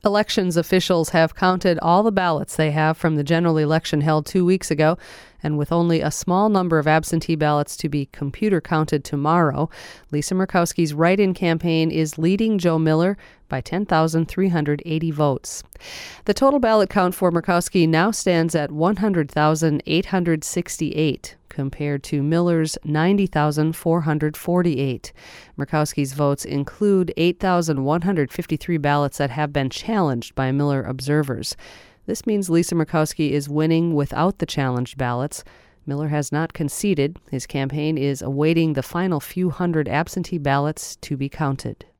Elections officials have counted all the ballots they have from the general election held 2 weeks ago, and with only a small number of absentee ballots to be computer counted tomorrow, Lisa Murkowski's write-in campaign is leading Joe Miller by 10,380 votes. The total ballot count for Murkowski now stands at 100,868, compared to Miller's 90,448. Murkowski's votes include 8,153 ballots that have been challenged by Miller observers. This means Lisa Murkowski is winning without the challenged ballots. Miller has not conceded. His campaign is awaiting the final few hundred absentee ballots to be counted.